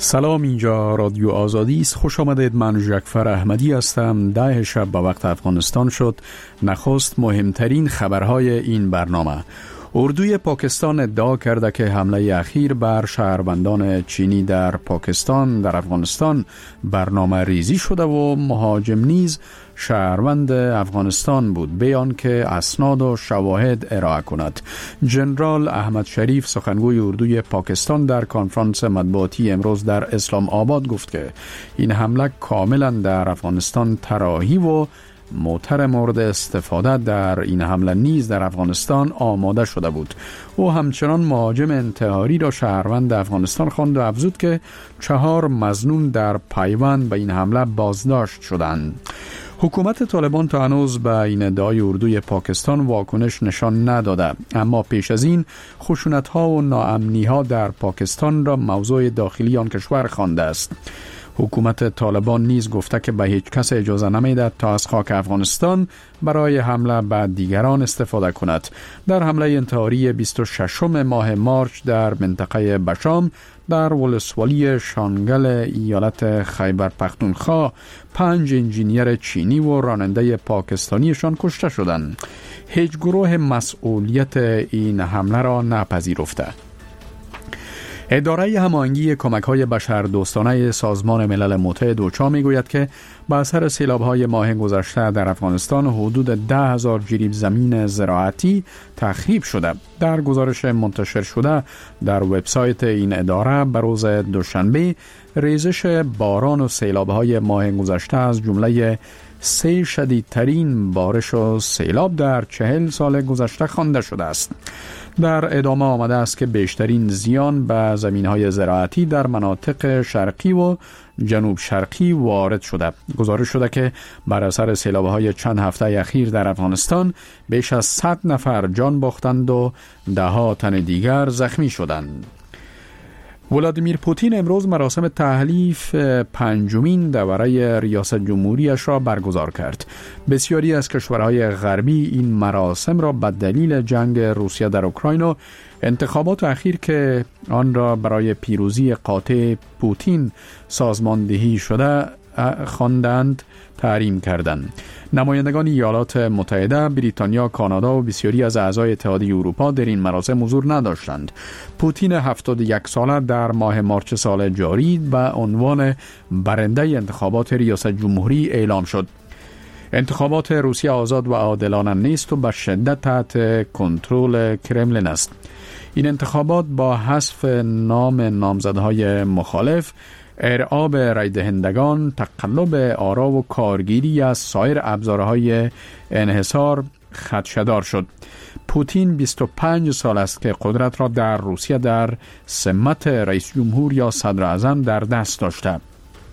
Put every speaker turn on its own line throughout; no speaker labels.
سلام، اینجا رادیو آزادی است. خوش آمدید. من جعفر احمدی هستم. 10 شب به وقت افغانستان شد. نخست مهمترین خبرهای این برنامه. اردوی پاکستان ادعا کرده که حمله اخیر بر شهروندان چینی در پاکستان در افغانستان برنامه ریزی شده و مهاجم نیز شهروند افغانستان بود، بیان که اسناد و شواهد ارائه کند. جنرال احمد شریف سخنگوی اردوی پاکستان در کنفرانس مطبوعاتی امروز در اسلام آباد گفت که این حمله کاملا در افغانستان طراحی و موتر مورد استفاده در این حمله نیز در افغانستان آماده شده بود. او همچنان مهاجم انتحاری را شهروند افغانستان خواند و افزود که 4 مظنون در پیوند به این حمله بازداشت شدند. حکومت طالبان تا هنوز به این ادعای اردوی پاکستان واکنش نشان نداده، اما پیش از این خشونت‌ها و ناامنی‌ها در پاکستان را موضوع داخلی آن کشور خوانده است. حکومت طالبان نیز گفته که به هیچ کس اجازه نمیدهد تا از خاک افغانستان برای حمله به دیگران استفاده کند. در حمله انتحاری 26 ماه مارچ در منطقه بشام در ولسوالی شانگل ایالت خیبر پختونخوا 5 انجینیر چینی و راننده پاکستانیشان کشته شدند. هیچ گروه مسئولیت این حمله را نپذیرفته. اداره هماهنگی کمک‌های بشردوستانه سازمان ملل متحد اوچا میگوید که به اثر سیلاب‌های ماه گذشته در افغانستان حدود 10,000 جریب زمین زراعتی تخریب شده. در گزارش منتشر شده در وبسایت این اداره به روز دوشنبه، ریزش باران و سیلاب‌های ماه گذشته از جمله 3 شدیدترین بارش و سیلاب در 40 سال گذشته خوانده شده است. در ادامه آمده است که بیشترین زیان به زمین‌های زراعتی در مناطق شرقی و جنوب شرقی وارد شده. گزارش شده که بر اثر سیلاب‌های چند هفته اخیر در افغانستان بیش از 100 نفر جان باختند و 10 تن دیگر زخمی شدند. ولادیمیر پوتین امروز مراسم تحلیف 5مین دوره ریاست جمهوریش را برگزار کرد. بسیاری از کشورهای غربی این مراسم را به دلیل جنگ روسیه در اوکراین و انتخابات اخیر که آن را برای پیروزی قاطع پوتین سازماندهی شده خواندند تحریم کردند. نمایندگان ایالات متحده، بریتانیا، کانادا و بسیاری از اعضای اتحادیه اروپا در این مراسم حضور نداشتند. پوتین 71 ساله در ماه مارچ سال جاری به عنوان برنده انتخابات ریاست جمهوری اعلام شد. انتخابات روسیه آزاد و عادلانه نیست و به شدت تحت کنترل کرملین است. این انتخابات با حذف نام نامزدهای مخالف، ارعاب رای دهندگان، تقلب آرا و کارگیری از سایر ابزارهای انحصار خدشه‌دار شد. پوتین 25 سال است که قدرت را در روسیه در سمت رئیس جمهور یا صدر اعظم در دست داشته.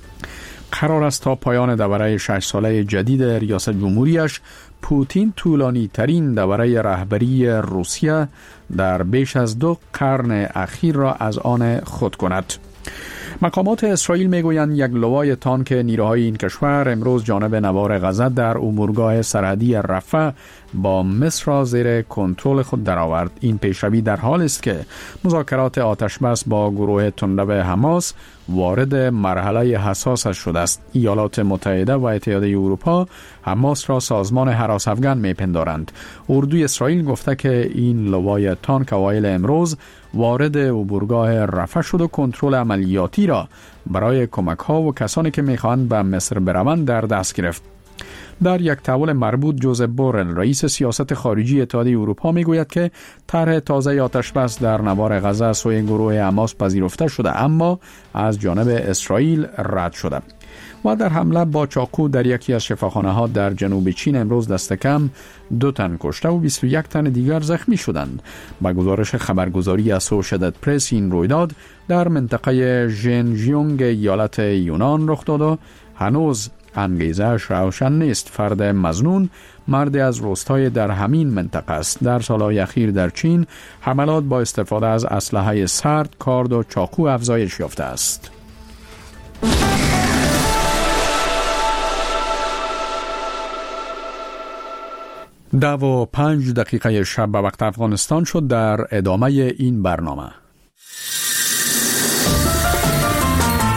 قرار است تا پایان دوره 6 ساله جدید ریاست جمهوریش پوتین طولانی ترین دوره رهبری روسیه در بیش از 2 قرن اخیر را از آن خود کند. مقامات اسرائیل میگویند یک لوای تانک نیروهای این کشور امروز جانب نوار غزه در امورگاه سرحدی رفح با مصر را زیر کنترل خود درآورد. این پیشروی در حال است که مذاکرات آتشبس با گروه تندرو حماس وارد مرحله حساس شده است. ایالات متحده و اتحادیه اروپا حماس را سازمان حراس افغان میپندارند. اردوی اسرائیل گفته که این لوای تانک اوایل امروز وارد امورگاه رفح شد و کنترل عملیاتی را برای کمک ها و کسانی که میخواهند به مصر بروند در دست گرفت. در یک تحول مربوط جوزف بورل رئیس سیاست خارجی اتحادیه اروپا میگوید که طرح تازه آتشبس در نوار غزه سوی گروه حماس پذیرفته شده اما از جانب اسرائیل رد شده. و در حمله با چاقو در یکی از شفاخانه‌ها در جنوب چین امروز دست کم 2 تن کشته و 21 تن دیگر زخمی شدند. با گزارش خبرگزاری اسوشییتد پرس این رویداد در منطقه ژنژیونگ ایالت یونان رخ داد و هنوز انگیزه‌اش روشن نیست. فرد مظنون مرد از روستای در همین منطقه است. در سالهای اخیر در چین حملات با استفاده از اسلحه سرد، کارد و چاقو افزایش یافته است. 10:05 شب به وقت افغانستان شد. در ادامه این برنامه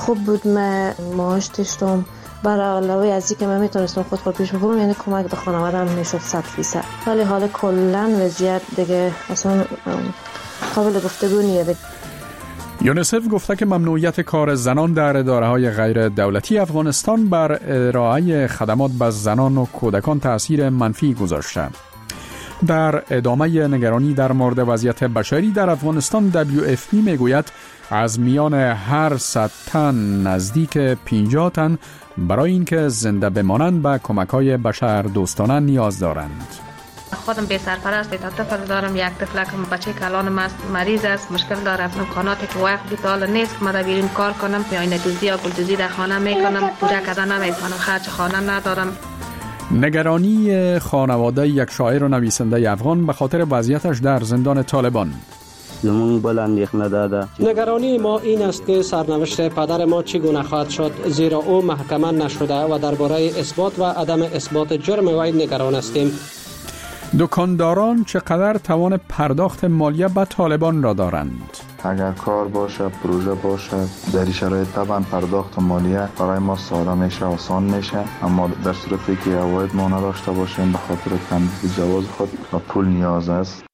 خوب بود. من معاش داشتم، برای علاوه از اینکه من میتونستم خود پیش ببرم، یعنی کمک به خانواده‌ام میشد 100%. ولی حالا کلا وضعیت دیگه اصلا قابل گفتگو نیست.
یونیسف گفته که ممنوعیت کار زنان در اداره‌های غیر دولتی افغانستان بر ارائه خدمات به زنان و کودکان تأثیر منفی گذاشته. در ادامه نگرانی در مورد وضعیت بشری در افغانستان، WFP میگوید از میان هر 100 تن نزدیک 50 تن برای اینکه زنده بمانند به کمک‌های بشر دوستانه نیاز دارند.
خودم به سرپرست تا طفل دارم، یک طفلکم بچه کلانم است، مریض است، مشکل داره، امکاناتی که وقت بیتال نیست که من بیرون کار کنم، پیانه دوزی یا گلدوزی در خانه میکنم، پوره کردن نمیتونم، خرج خانه ندارم.
نگرانی خانواده یک شاعر و نویسنده افغان به خاطر وضعیتش در زندان طالبان.
نگرانی ما این است که سرنوشت پدر ما چگونه خواهد شد، زیرا او محکمه نشده و درباره اثبات و عدم اثبات جرم وی نگران هستیم.
دکانداران چقدر توان پرداخت مالیه به طالبان را دارند؟
اگر کار باشه، پروژه باشه، در این شرایط طبعا پرداخت مالیه برای ما ساده میشه، آسان میشه، اما در صورتی که عواید ما نداشته باشیم به خاطر تمدید جواز خود و پول نیاز است.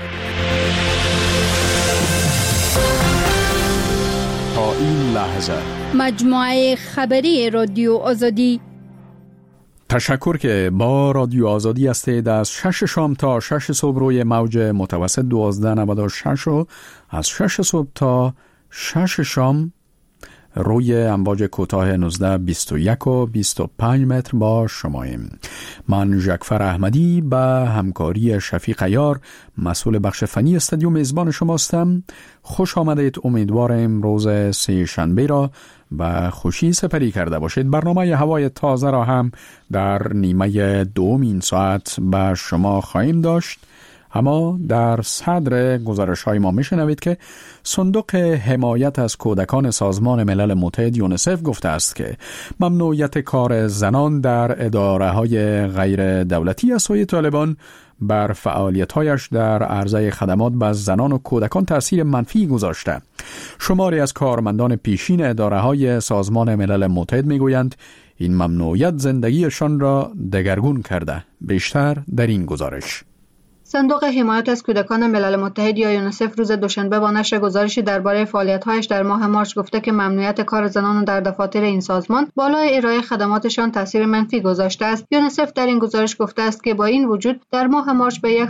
تا این لحظه
مجموعه خبری رادیو آزادی.
تشکر که با رادیو آزادی هستید. از 6 شام تا 6 صبح روی موج متوسط 1296 و از 6 صبح تا 6 شام روی امواج کوتاه 19 21 و 25 متر با شماییم. من ژکفر احمدی به همکاری شفیق عیار مسئول بخش فنی استودیو میزبان شماستم. خوش آمدید. امیدوارم روز سه شنبه را و خوشی سپری کرده باشید. برنامه هوای تازه را هم در نیمه دوم این ساعت به شما خواهیم داشت. اما در صدر گزارش های ما میشنوید که صندوق حمایت از کودکان سازمان ملل متحد یونیسف گفته است که ممنوعیت کار زنان در اداره های غیر دولتی از سوی طالبان بر فعالیت‌هایش در عرضه خدمات به زنان و کودکان تأثیر منفی گذاشته. شماری از کارمندان پیشین اداره‌های سازمان ملل متحد میگویند این ممنوعیت زندگیشان را دگرگون کرده. بیشتر در این گزارش.
صندوق حمایت از کودکان ملل متحد یا یونیسف روز دوشنبه با نشر گزارشی درباره فعالیت‌هایش در ماه مارس گفته که ممنوعیت کار زنان در دفاتر این سازمان بالای ارائه خدماتشان تاثیر منفی گذاشته است. یونیسف در این گزارش گفته است که با این وجود در ماه مارس به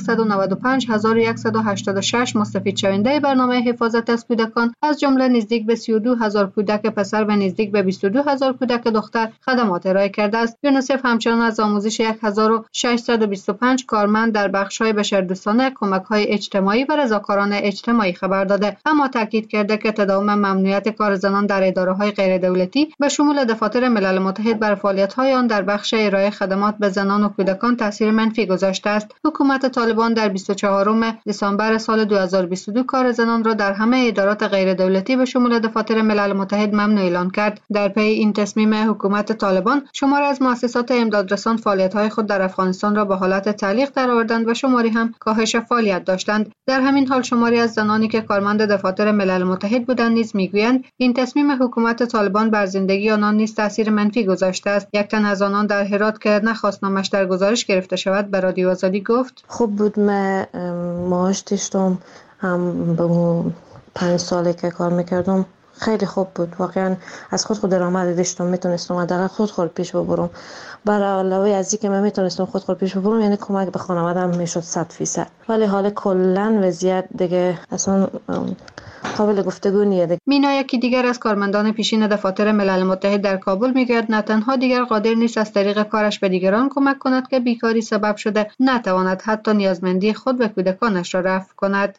195186 مستفید شونده برنامه حفاظت از کودکان از جمله نزدیک به 32000 کودک پسر و نزدیک به 22000 کودک دختر خدمات ارائه کرده است. یونیسف همچنان از آموزش 1625 کارمند در بخش‌های بشردوستانه، کمک‌های اجتماعی و رضاکاران اجتماعی خبر داده، اما تاکید کرده که تداوم ممنوعیت کار زنان در اداره‌های غیر دولتی به شمول دفاتر ملل متحد بر فعالیت‌های آن در بخش ارائه خدمات به زنان و کودکان تاثیر منفی گذاشته است. حکومت طالبان در 24 دسامبر سال 2022 کار زنان را در همه ادارات غیر دولتی به شمول دفاتر ملل متحد ممنوع اعلان کرد. در پی این تصمیم حکومت طالبان، شماری از مؤسسات امدادرسان فعالیت‌های خود در افغانستان را به حالت تعلیق درآوردند و شماری هم کاهش فعالیت داشتند. در همین حال شماری از زنانی که کارمند دفاتر ملل متحد بودند نیز میگویند این تصمیم حکومت طالبان بر زندگی آنان نیز تاثیر منفی گذاشته است. یک تن از آنان در هرات که نخواست نامش در گزارش گرفته شود به رادیو آزادی گفت:
خوب بود. من معاش داشتم، هم به 5 ساله که کار میکردم خیلی خوب بود. واقعا از خود درآمد داشتم، میتونستم حداقل خود پیش ببرم. برای علاوه از اینکه من میتونستم خود پیش ببرم، یعنی کمک به خانواده‌ام میشد 100%. ولی حالا کلا وضعیت دیگه اصلا قابل گفتگو نیست.
مینا، یکی دیگر از کارمندان پیشین دفاتر ملل متحد در کابل میگوید نه تنها دیگر قادر نیست از طریق کارش به دیگران کمک کند که بیکاری سبب شده، نتواند حتی نیازمندی خود و کودکانش را رفع کند.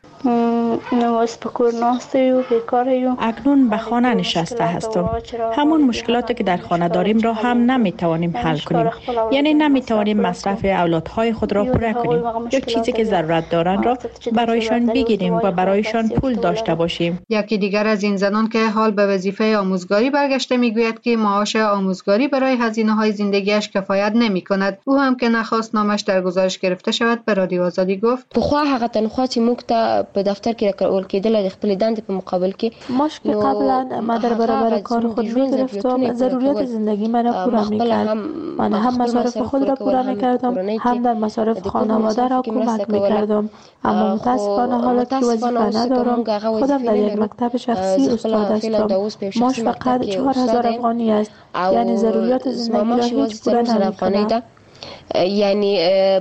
اکنون به خانه نشسته هستم. همون مشکلاتی که در خانه داریم را هم نمیتوانیم حل کنیم. یعنی نمیتوانیم مصرف اولادهای خود را پوره کنیم یا چیزی که ضرورت دارند را برایشان بگیریم و برایشان پول داشته باشیم.
یکی دیگر از این زنان که حال به وظیفه آموزگاری برگشته میگوید که معاش آموزگاری برای هزینه‌های زندگیش کفایت نمی‌کند. او هم که نخواست نامش در گزارش گرفته شود به رادیو آزادی گفت:
پخوا هغه تنخواه چې موږ ته په دفتر کې راکول کېدل د خپل دندې په مقابل کې
قبلا من در برابر کار خود میگرفتم، ضروریات زندگی من را پورا میکرد. من هم مصارف خود را پورا میکردم، هم در مصارف خانواده را کمک میکردم. اما متاسفانه حالا که وظیفه ندارم، خودم در یک مکتب شخصی استاد هستم. ماش فقط 4000 افغانی است، یعنی ضروریات زندگی را هیچ پورا نمیکنه.
یعنی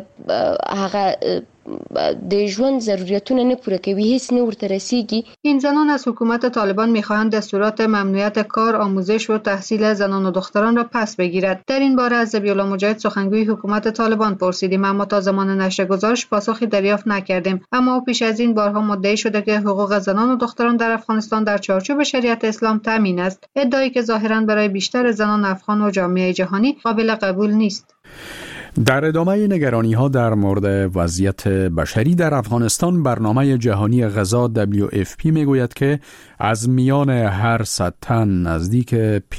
هغه د ژوند ضرورتونه نه پوره کوي، هیڅ نه ورته رسیږي.
این زنان از حکومت طالبان میخواهند دستورات ممنوعیت کار، آموزش و تحصیل زنان و دختران را پس بگیرد. در این باره از ذبیح‌الله مجاهد سخنگوی حکومت طالبان پرسیدیم، اما تا زمان نشر گزارش پاسخی دریافت نکردیم. اما او پیش از این بارها مدعی شده که حقوق زنان و دختران در افغانستان در چارچوب شریعت اسلام تامین است، ادعایی که ظاهراً برای بیشتر زنان افغان و جامعه جهانی قابل قبول نیست.
در ادامه نگرانی‌ها در مورد وضعیت بشری در افغانستان، برنامه جهانی غذا WFP میگوید که از میان هر 100 تن نزدیک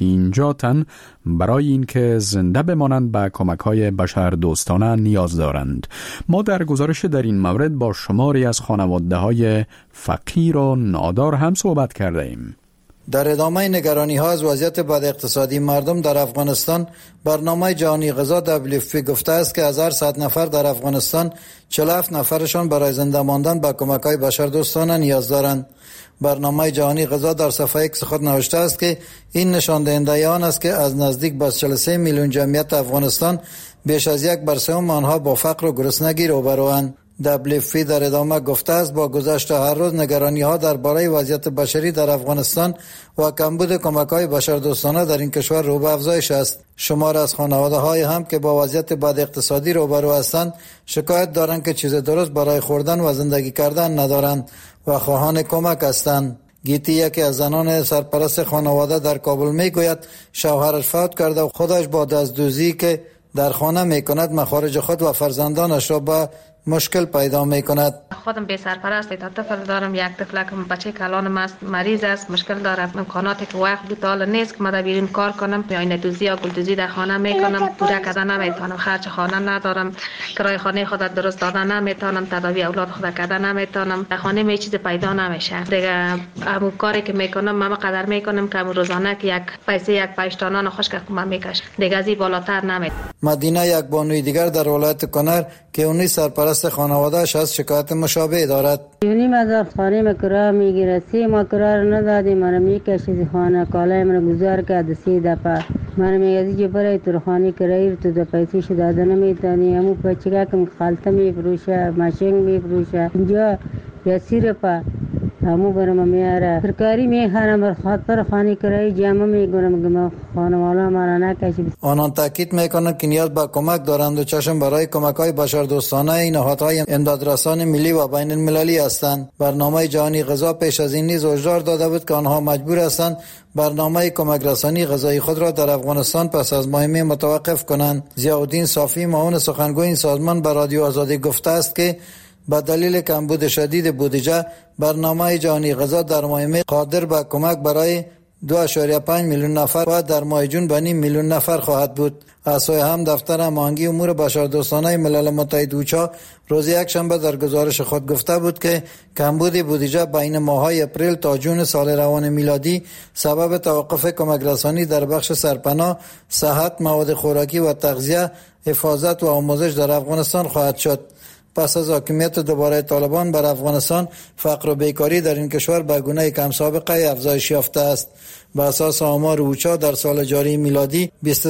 50 تن برای اینکه زنده بمانند به کمک‌های بشردوستانه نیاز دارند. ما در گزارش در این مورد با شماری از خانواده‌های فقیر و نادار هم صحبت کرده ایم.
در ادامه نگرانی ها از وضعیت بد اقتصادی مردم در افغانستان، برنامه جهانی غذا WFP گفته است که از هر 100 نفر در افغانستان 47 نفرشان برای زنده ماندن به کمک‌های بشردوستانه نیاز دارند. برنامه جهانی غذا در صفحه X خود نوشته است که این نشان دهنده آن است که از نزدیک به 43 میلیون جمعیت افغانستان بیش از 1/3 آنها با فقر و گرسنگی روبروند. WFP در ادامه گفته است با گذشت هر روز نگرانی‌ها درباره وضعیت بشری در افغانستان و کمبود کمک‌های بشردوستانه در این کشور رو به افزایش است. شمار از خانواده‌های هم که با وضعیت بد اقتصادی روبرو هستند شکایت دارند که چیز درست برای خوردن و زندگی کردن ندارند و خواهان کمک هستند. گیتی، یکی از زنان سرپرست خانواده در کابل، میگوید شوهرش فوت کرده و خودش با دزدوزی که در خانه میکند مخارج خود و فرزندانش را به مشکل پیدا میکند.
خودم به سرپرست تا طفل دارم، یک طفلکم بچه کلانم است، مریض است، مشکل داره. امکاناتی که وقت بیتال نیست که من بیرون کار کنم، یا دوزی یا گلدوزی در خانه میکنم، پوره کردن نمیتونم، خرج خانه ندارم، کرایه خانه خود درست دادن نمیتونم، تداوی اولاد خود کردن نمیتونم، در خانه می چیز پیدا نمیشه. دیگه همون کاری که میکنم من قدر میکنم که روزانه که یک پیسه یک پشتانان خوش که من میکشم، دیگه از این بالاتر نمیتونم.
مدینه، یک بانوی دیگر در ولایت کنر که اونی سرپرست خانواده‌اش از شکایت مشابه دارد.
یونی مدار خانه مکرا میگیره، 3 ماه کرا رو ندادی، من میکشید خانه کالای من گذار کرد 3 دفعه. من میگه که برای تو خانه کرایه تو د پیسې شو دادن نمیتونی، همو بچگاه کم خالته میفروشه، ماشین میفروشه، اینجا یا سیرپا همو برام میاره. سرکاری میخرم خاطر خانه کرایه جمع میگیرم که خانواده ما نکشید.
آنان تاکید میکنند که نیاز به کمک دارند و چشم برای کمک‌های بشردوستانه نهادهای امدادرسان ملی و بین المللی هستند. برنامه جهانی غذا پیش از این نیز هشدار داده بود که آنها مجبور هستند برنامه کمک رسانی غذایی خود را در افغانستان پس از مهمه متوقف کنند. ضیاءالدین صافی، معاون سخنگوی این سازمان، به رادیو آزادی گفته است که به دلیل کمبود شدید بودجه، برنامه جهانی غذا در ماه می قادر به کمک برای 2.5 میلیون نفر و در ماه جون به 9 میلیون نفر خواهد بود. اسوی هم دفتر هماهنگی امور بشردوستانه ملل متحد اوچا روز یکشنبه در گزارش خود گفته بود که کمبود بودجه بین ماه‌های اپریل تا جون سال روان میلادی سبب توقف کمک رسانی در بخش سرپناه، صحت، مواد خوراکی و تغذیه، حفاظت و آموزش در افغانستان خواهد شد. پس از حاکمیت دوباره طالبان بر افغانستان، فقر و بیکاری در این کشور به گونه کم سابقه افزایش یافته است. به اساس آمار اوچا در سال جاری میلادی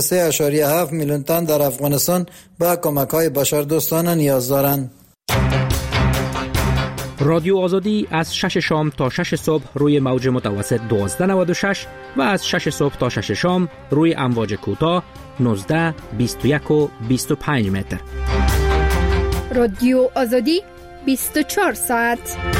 23.7 میلیون تن در افغانستان به کمک‌های بشردوستانه نیاز دارند.
رادیو آزادی از 6 شام تا 6 صبح روی موج متوسط 1296 و از 6 صبح تا 6 شام روی امواج کوتاه 19، 21 و 25 متر.
رادیو آزادی 24 ساعت.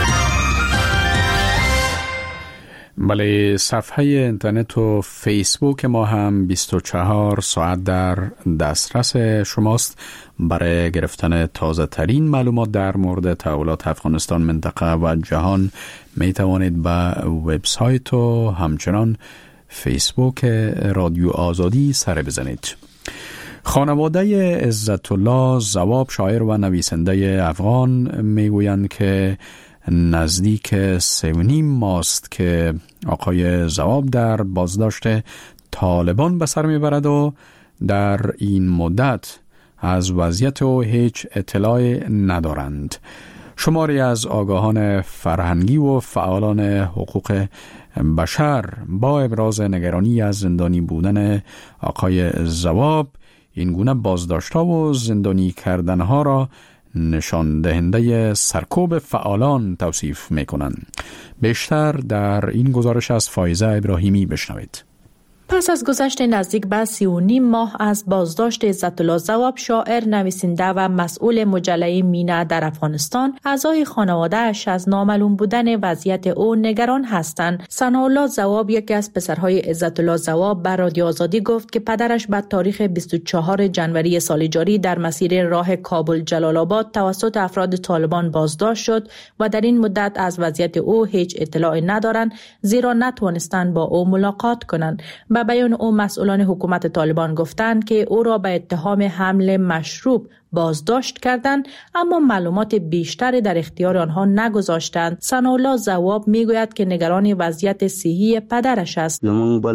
بله، صفحه اینترنت و فیسبوک ما هم 24 ساعت در دسترس شماست. برای گرفتن تازه ترین معلومات در مورد تحولات افغانستان، منطقه و جهان می توانید به وبسایت و همچنان فیسبوک رادیو آزادی سر بزنید. خانواده عزت الله زواب، شاعر و نویسنده افغان، میگویند که نزدیک 3.5 ماست که آقای ضواب در بازداشت طالبان به سر میبرد و در این مدت از وضعیت او هیچ اطلاعی ندارند. شماری از آگاهان فرهنگی و فعالان حقوق بشر با ابراز نگرانی از زندانی بودن آقای ضواب این گونه بازداشت‌ها و زندانی کردنها را نشان دهنده سرکوب فعالان توصیف می‌کنند. بیشتر در این گزارش از فایزه ابراهیمی بشنوید.
پس از گذشت نزدیک به 3.5 ماه از بازداشت عزت‌الله ضواب، شاعر، نویسنده و مسئول مجله مینا در افغانستان، اعضای خانواده‌اش از نامعلوم بودن وضعیت او نگران هستند. ثناءالله ضواب، یکی از پسرهای عزت‌الله ضواب، به رادیو آزادی گفت که پدرش به تاریخ 24 جنوری سال جاری در مسیر راه کابل جلال آباد توسط افراد طالبان بازداشت شد و در این مدت از وضعیت او هیچ اطلاعی ندارند، زیرا نتوانستند با او ملاقات کنند. به بیان او، مسئولان حکومت طالبان گفتند که او را به اتهام حمل مشروب بازداشت کردند، اما معلومات بیشتری در اختیار آنها نگذاشتند. ثناءالله ضواب میگوید که نگران وضعیت صحی پدرش است.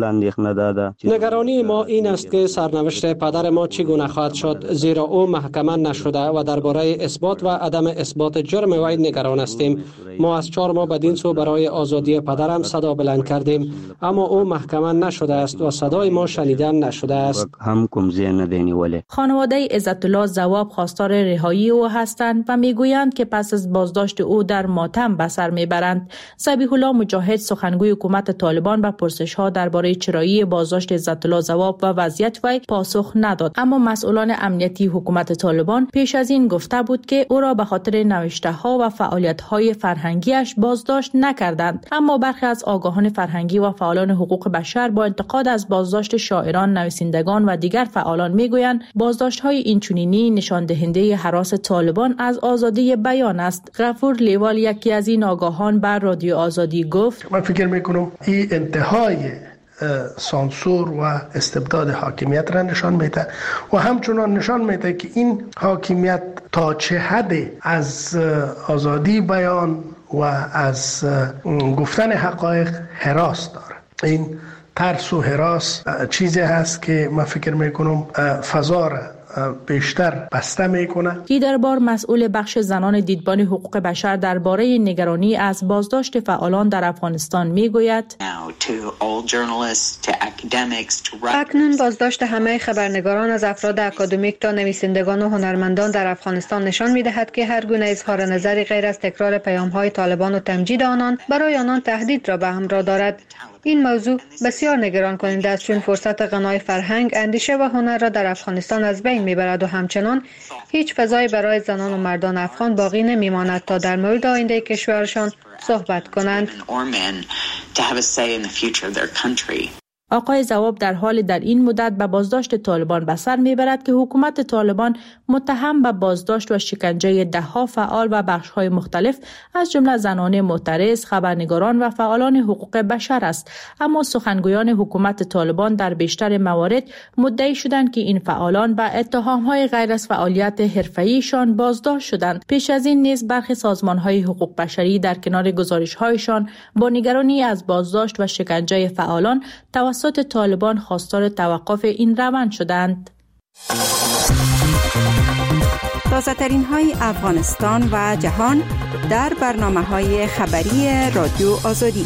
نگرانی ما این است که سرنوشت پدر ما چگونه خواهد شد، زیرا او محکمه نشده و درباره اثبات و عدم اثبات جرم وی نگران هستیم. ما از 4 ماه بدین سو برای آزادی پدرم صدا بلند کردیم، اما او محکمه نشده است و صدای ما شنیده نشده است.
خانواده عزت‌الله ضواب خواستار رهایی او هستند و میگویند که پس از بازداشت او در ماتم به سر میبرند. ذبیح الله مجاهد، سخنگوی حکومت طالبان، به پرسش‌ها درباره چرایی بازداشت عزت‌الله ضواب و وضعیت وی پاسخ نداد، اما مسئولان امنیتی حکومت طالبان پیش از این گفته بود که او را به خاطر نوشته‌ها و فعالیت‌های فرهنگیش بازداشت نکردند. اما برخی از آگاهان فرهنگی و فعالان حقوق بشر با انتقاد از بازداشت شاعران، نویسندگان و دیگر فعالان میگویند بازداشت‌های اینچنینی نشان دهنده هراس طالبان از آزادی بیان است. غفور لیوال، یکی از این آگاهان، بر رادیو آزادی گفت:
من فکر میکنم این انتهای سانسور و استبداد حاکمیت را نشان میده و همچنان نشان میده که این حاکمیت تا چه حد از آزادی بیان و از گفتن حقایق هراس داره. این ترس و هراس چیزی هست که من فکر میکنم فضا را بیشتر بسته میکنه.
دیدربار، مسئول بخش زنان دیدبان حقوق بشر، درباره نگرانی از بازداشت فعالان در افغانستان میگوید:
اکنون بازداشت همه خبرنگاران، از افراد اکادمیک تا نویسندگان و هنرمندان در افغانستان نشان میدهد که هر گونه اظهار نظری غیر از تکرار پیام‌های طالبان و تمجید آنان برای آنان تهدید را به همراه دارد. این موضوع بسیار نگران کننده است، چون فرصت غنای فرهنگ، اندیشه و هنر را در افغانستان از بین میبرد و همچنان هیچ فضایی برای زنان و مردان افغان باقی نمیماند تا در مورد آینده کشورشان صحبت کنند.
آقای ضواب در حال در این مدت به بازداشت طالبان به سر میبرد که حکومت طالبان متهم به بازداشت و شکنجه ده‌ها فعال و بخش‌های مختلف از جمله زنان معترض، خبرنگاران و فعالان حقوق بشر است. اما سخنگویان حکومت طالبان در بیشتر موارد مدعی شدند که این فعالان به اتهام‌های غیر از فعالیت حرفه‌ایشان بازداشت شدند. پیش از این نیز برخی سازمان‌های حقوق بشری در کنار گزارش‌هایشان با نگرانی از بازداشت و شکنجه فعالان توسط طالبان خواستار توقف این روند شدند.
تازه‌ترین های افغانستان و جهان در برنامه‌های خبری رادیو آزادی.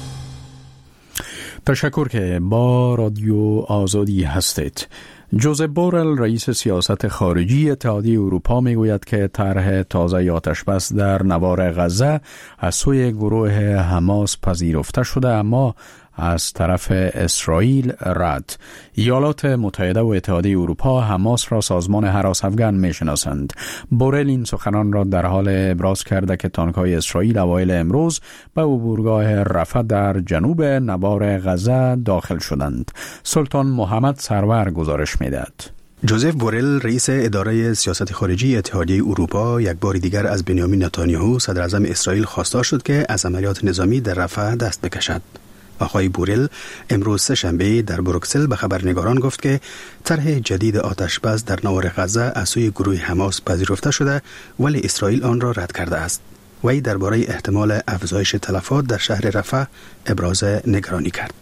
تشکر که با رادیو آزادی هستید. جوزف بورل، رئیس سیاست خارجی اتحادیه اروپا، میگوید که طرح تازه آتشبس در نوار غزه از سوی گروه حماس پذیرفته شده، اما از طرف اسرائیل رد. ایالات متحده و اتحادیه اروپا حماس را سازمان هراس افغان میشناسند. بورل این سخنان را در حال ابراز کرده که تانک‌های اسرائیل اوایل امروز به عبورگاه رفح در جنوب نوار غزه داخل شدند. سلطان محمد سرور گزارش میدهد.
جوزف بورل، رئیس اداره سیاست خارجی اتحادیه اروپا، یک بار دیگر از بنیامین نتانیاهو، صدر اعظم اسرائیل، خواستار شد که از عملیات نظامی در رفح دست بکشد. آقای بورل امروز سه‌شنبه در بروکسل به خبرنگاران گفت که طرح جدید آتشبس در نوار غزه از سوی گروه حماس پذیرفته شده، ولی اسرائیل آن را رد کرده است. وی درباره احتمال افزایش تلفات در شهر رفح ابراز نگرانی کرد.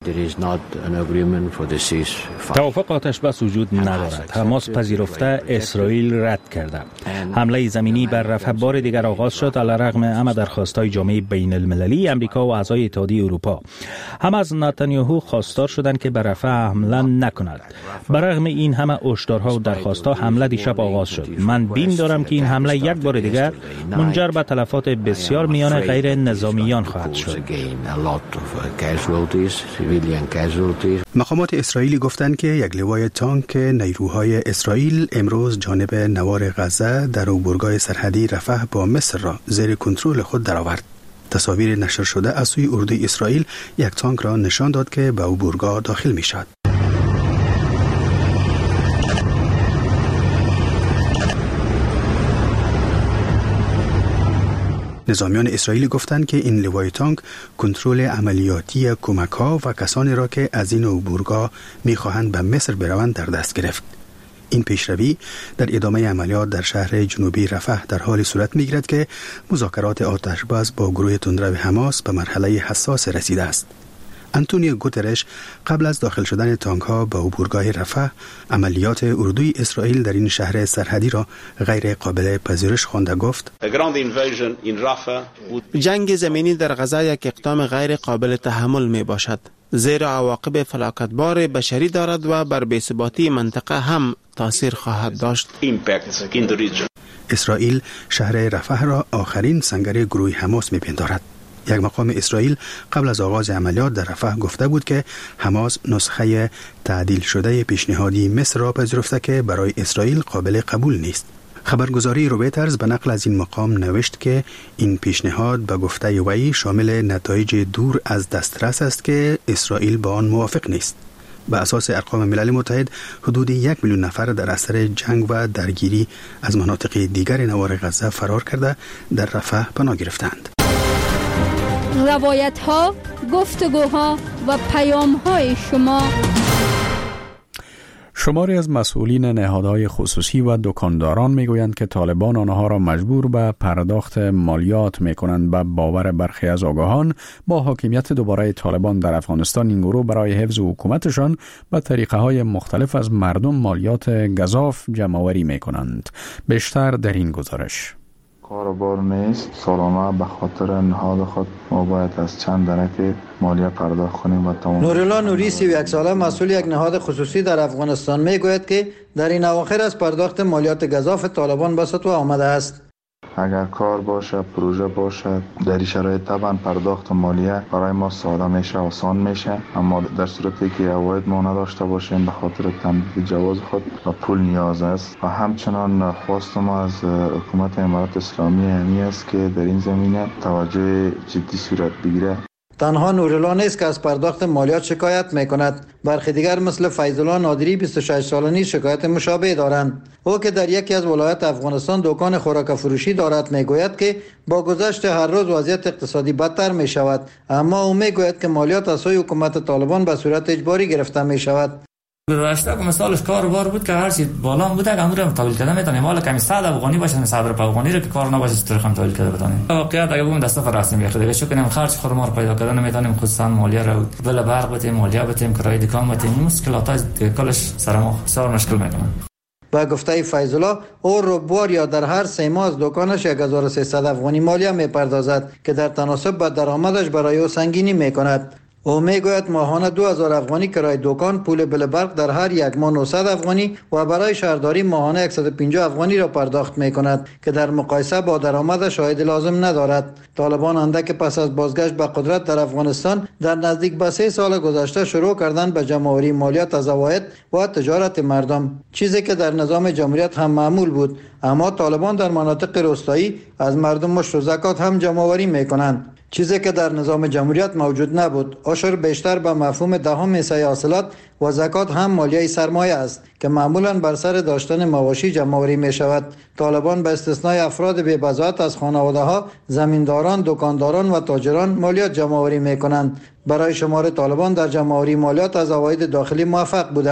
توافق آتش بس وجود ندارد. حماس پذیرفته، اسرائیل رد کرده. حمله زمینی بر رفح بار دیگر آغاز شد علیرغم همه درخواست‌های جامعه بین المللی، امریکا و اعضای اتحادیه اروپا. هم از نتانیاهو خواستار شدند که بر رفح حمله نکند. برغم این همه هشدارها و درخواست‌ها، حمله دیشب آغاز شد. من بین دارم که این حمله یک بار دیگر منجر به تلفات بسیار میان غیر نظامیان خواهد شد.
مقامات اسرائیلی گفتند که یک لوای تانک نیروهای اسرائیل امروز جانب نوار غزه در عبورگاه سرحدی رفح با مصر را زیر کنترل خود درآورد. تصاویر نشر شده از سوی اردوی اسرائیل یک تانک را نشان داد که به عبورگاه داخل می شد. نظامیان اسرائیلی گفتند که این لوای تانک کنترل عملیاتی کمک‌ها و کسانی را که از این عبورگاه می‌خواهند به مصر بروند در دست گرفت. این پیشروی در ادامه عملیات در شهر جنوبی رفح در حال صورت می‌گیرد که مذاکرات آتشبس با گروه تندرو حماس به مرحله حساس رسیده است. آنتونیو گوترش قبل از داخل شدن تانک‌ها به عبورگاه رفح، عملیات اردوی اسرائیل در این شهر سرحدی را غیر قابل پذیرش خوانده گفت:
جنگ زمینی در غزه یک اقدام غیر قابل تحمل می باشد، زیرا عواقب فلاکتبار بشری دارد و بر بی‌ثباتی منطقه هم تاثیر خواهد داشت.
اسرائیل شهر رفح را آخرین سنگر گروه حماس می‌پندارد. یک مقام اسرائیل قبل از آغاز عملیات در رفح گفته بود که حماس نسخه تعدیل شده پیشنهادی مصر را پذیرفته که برای اسرائیل قابل قبول نیست. خبرگزاری رویترز به نقل از این مقام نوشت که این پیشنهاد به گفته وی شامل نتایج دور از دسترس است که اسرائیل با آن موافق نیست. به اساس ارقام ملل متحد حدود 1 میلیون نفر در اثر جنگ و درگیری از مناطق دیگر نوار غزه فرار کرده در رفح پناه گرفتند.
روایت ها، گفتگوها و پیام های شما.
شماری از مسئولین نهادهای خصوصی و دکانداران میگویند که طالبان آنها را مجبور به پرداخت مالیات میکنند. به باور برخی از آگاهان، با حاکمیت دوباره طالبان در افغانستان، این گروه برای حفظ حکومتشان به طریقه های مختلف از مردم مالیات گزاف جمع‌آوری میکنند. بیشتر در این گزارش.
کاربار نیست. سالانه به خاطر نهاد خود ما باید از چند درجه مالیه پرداخت کنیم و تمام.
نورالله نوری 31 ساله مسئول یک نهاد خصوصی در افغانستان میگوید که در این اواخر از پرداخت مالیات گزاف طالبان به سطوح آمده است.
اگر کار باشه، پروژه باشه، در این شرایط طبعا پرداخت مالیه برای ما ساده میشه، آسان میشه، اما در صورتی که عواید ما نداشته باشیم به خاطر تمدید جواز خود و پول نیاز است. و همچنان خواست ما از حکومت امارات اسلامی همی است که در این زمینه توجه جدی صورت بگیره.
تنها نورالله نیست که از پرداخت مالیات شکایت میکند. برخی دیگر مثل فیض‌الله نادری 26 ساله نیز شکایت مشابه دارند. او که در یکی از ولایات افغانستان دکان خوراک فروشی دارد میگوید که با گذشت هر روز وضعیت اقتصادی بدتر می شود، اما او میگوید که مالیات از سوی حکومت طالبان به صورت اجباری گرفته می شود.
گذشته که مثالش کاروبار بود که هر چی بالا بوده امور رو تولید کردن میتونیم، حالا کمی 100 افغانی باشه 100 افغانی رو که کار نباشه چطور خام تولید کرده بتونیم. واقعیت اگه بگم دسته فراستی میخواد دیگه چون کنیم خرج خورما رو پیدا کردن نمیتونیم، خصوصا مالیه رو بل برق بتیم، مالیه بتیم، کرایه دکان بتیم، مشکلات کلش سر ما بسیار مشکل میکنه.
با گفته فیض‌الله، او ربوار یا در هر 3 ماه از دکانش 1300 افغانی مالیه میپردازد که در تناسب با درآمدش برای او سنگینی میکند. او میگوید ماهانه 2000 افغانی کرایه دکان، پول بل برق در هر یک ماه 900 افغانی و برای شهرداری ماهانه 150 افغانی را پرداخت میکند که در مقایسه با درآمدش عاید لازم ندارد. طالبان اندک پس از بازگشت به قدرت در افغانستان در نزدیک به 3 سال گذشته شروع کردند به جمع‌آوری مالیات از عواید و تجارت مردم، چیزی که در نظام جمهوریت هم معمول بود، اما طالبان در مناطق روستایی از مردم مشت و زکات هم جمع‌آوری میکنند، چیزی که در نظام جمهوریت موجود نبود. عشر بیشتر به مفهوم دهم حصه حاصلات و زکات هم مالیه سرمایه است که معمولا بر سر داشتن مواشی جمع‌آوری می شود. طالبان به استثنای افراد بی‌بضاعت از خانواده ها، زمینداران، دکانداران و تاجران مالیات جمع‌آوری می کنند. برای شمار طالبان در جمع‌آوری مالیات از عواید داخلی موفق بودند.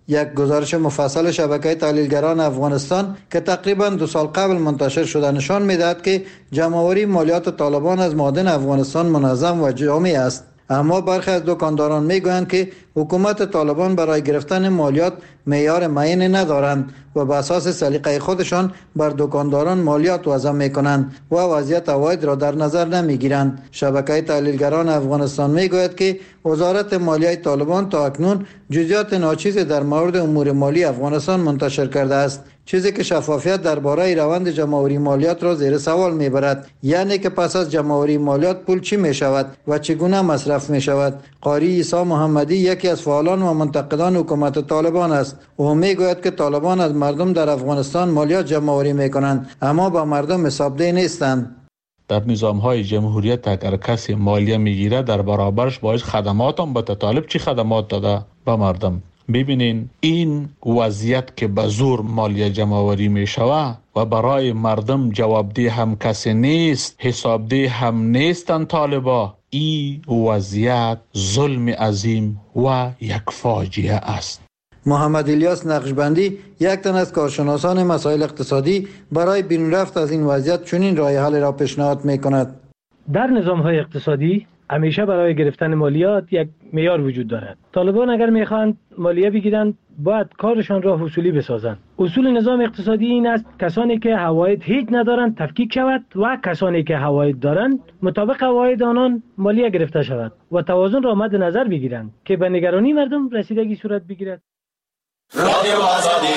یک گزارش مفصل شبکه تحلیلگران افغانستان که تقریبا 2 سال قبل منتشر شده نشان می‌دهد که جمع‌آوری مالیات طالبان از معادن افغانستان منظم و جامع است. اما برخی از دکانداران میگویند که حکومت طالبان برای گرفتن مالیات معیار معینی ندارند و به اساس سلیقه خودشان بر دکانداران مالیات وضع میکنند و وضعیت عواید را در نظر نمیگیرند. شبکه تحلیلگران افغانستان میگوید که وزارت مالیه طالبان تا اکنون جزئیات ناچیزی در مورد امور مالی افغانستان منتشر کرده است، چیزی که شفافیت درباره روند جمع‌آوری مالیات را زیر سوال میبرد. یعنی که پس از جمع‌آوری مالیات پول چی میشود و چگونه مصرف میشود. قاری عیسی محمدی یکی از فعالان و منتقدان حکومت طالبان است. او میگوید که طالبان از مردم در افغانستان مالیات جمع‌آوری میکنند اما با مردم حسابدهی نیستند.
در نظام‌های جمهوریت اگر کسی مالیه میگیره در برابرش باید خدمات هم به طالب چی خدمات داده به مردم. ببینین این وضعیت که به زور مالیه جمع‌آوری میشوه و برای مردم جوابدهی هم کسی نیست، حسابدهی هم نیستن طالبا، این وضعیت ظلم عظیم و یک فاجعه است.
محمد الیاس نقشبندی یک تن از کارشناسان مسائل اقتصادی برای بیرون رفت از این وضعیت چنین راه حل را پیشنهاد می‌کند.
در نظام‌های اقتصادی همیشه برای گرفتن مالیات یک معیار وجود دارد. طالبان اگر میخواهند مالیه بگیرند باید کارشان را حصولی بسازند. اصول نظام اقتصادی این است کسانی که عواید هیچ ندارند تفکیک شود و کسانی که عواید دارند مطابق عواید آنان مالیه گرفته شود و توازن را مد نظر بگیرند که به نگرانی مردم رسیدگی صورت بگیرد. رادیو آزادی.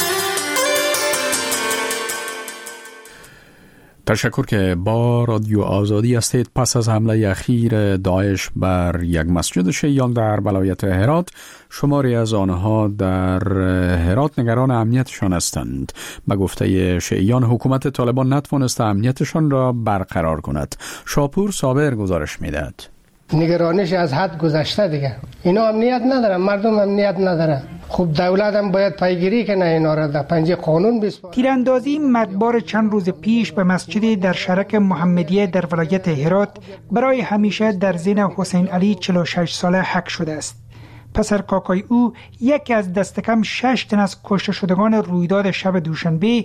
تشکر که با رادیو آزادی هستید. پس از حمله اخیر داعش بر یک مسجد شیعیان در ولایت هرات، شماری از آنها در هرات نگران امنیتشان هستند. به گفته شیعیان حکومت طالبان نتوانسته امنیتشان را برقرار کند. شاپور صابر گزارش میدهد.
نگرانش از حد گذشته دیگه. اینا امنیت ندارن، مردم امنیت ندارن. خب دولت هم باید پیگیری کنه اینا را در پنجه قانون بسپاره.
تیراندازی مرگبار چند روز پیش به مسجدی در شرک محمدیه در ولایت هرات برای همیشه در ذهن حسین علی 46 ساله حک شده است. پسر کاکای او یکی از دست کم 6 تن از کشته شدگان رویداد شب دوشنبه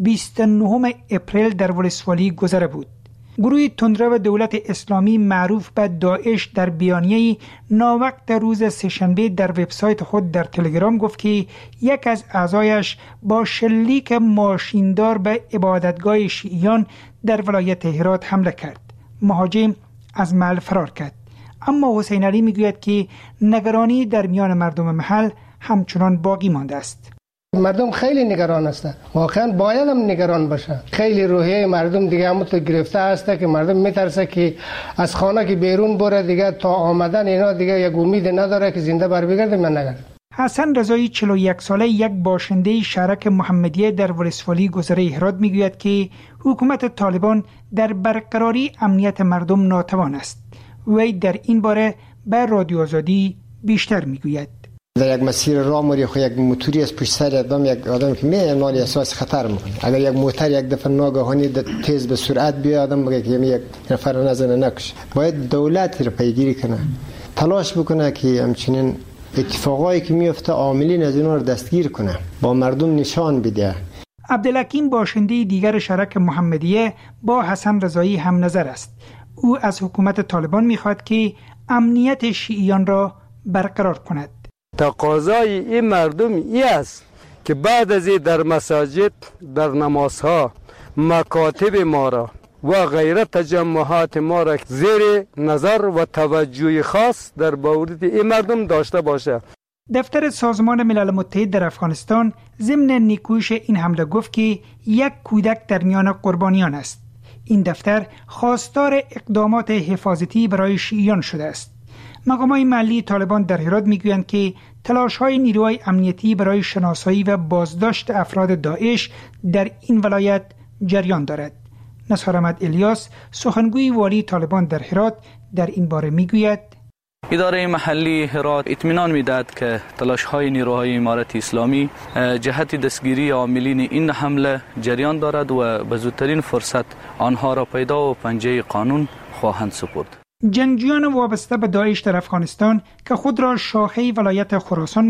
29 اپریل در ولسوالی گذره بود. گروه تندرو دولت اسلامی معروف به داعش در بیانیه‌ای ناوقت روز سه‌شنبه در وبسایت خود در تلگرام گفت که یک از اعضایش با شلیک ماشیندار به عبادتگاه شیعیان در ولایت هرات حمله کرد. مهاجم از محل فرار کرد. اما حسین علی میگوید که نگرانی در میان مردم محل همچنان باقی مانده است.
مردم خیلی نگران هستن، واقعا باید هم نگران باشه. خیلی روحیه مردم دیگه همونطور گرفته هسته که مردم میترسه که از خانه که بیرون بره دیگه تا آمدن اینا دیگه یک امید نداره که زنده بر بگرده. من نگرد.
حسن رضایی 41 ساله یک باشنده شرک محمدیه در ولسوالی گذره هرات میگوید که حکومت طالبان در برقراری امنیت مردم ناتوان است. وی در این باره به رادیو آزادی بیشتر میگوید.
در یک مسیر راه موری خو یک موتوری از پشت سر یک آدم که میاد احساس خطر میکنه. اگر یک موتر یک دفعه ناگهانی تیز به سرعت بیاد آدم بگه که یک نفر نزنه نکشه. باید دولت رو پیگیری کنه، تلاش بکنه که همچنین اتفاقایی که میفته عاملین از اینا رو دستگیر کنه، با مردم نشان بده.
عبدالحکیم باشنده دیگر شرک محمدیه با حسن رضایی هم نظر است. او از حکومت طالبان میخواد که امنیت شیعیان را برقرار کند.
تقاضای این مردم ای است که بعد از این در مساجد، در نمازها، مکاتب ما را و غیره تجمعات ما را زیر نظر و توجه خاص در مورد این مردم داشته باشه.
دفتر سازمان ملل متحد در افغانستان ضمن نیکویش این حمله گفت که یک کودک در میان قربانیان است. این دفتر خواستار اقدامات حفاظتی برای شیعیان شده است. مقامات محلی طالبان در هرات میگویند که تلاش‌های نیروهای امنیتی برای شناسایی و بازداشت افراد داعش در این ولایت جریان دارد. نصار احمد الیاس سخنگوی والی طالبان در هرات در این باره میگوید:
اداره محلی هرات اطمینان میدهد که تلاش‌های نیروهای امارت اسلامی جهت دستگیری عاملین این حمله جریان دارد و به زودترین فرصت آنها را پیدا و پنجه قانون خواهند سپرد.
جنگجویان وابسته به داعش در افغانستان که خود را شاخه ولایت خراسان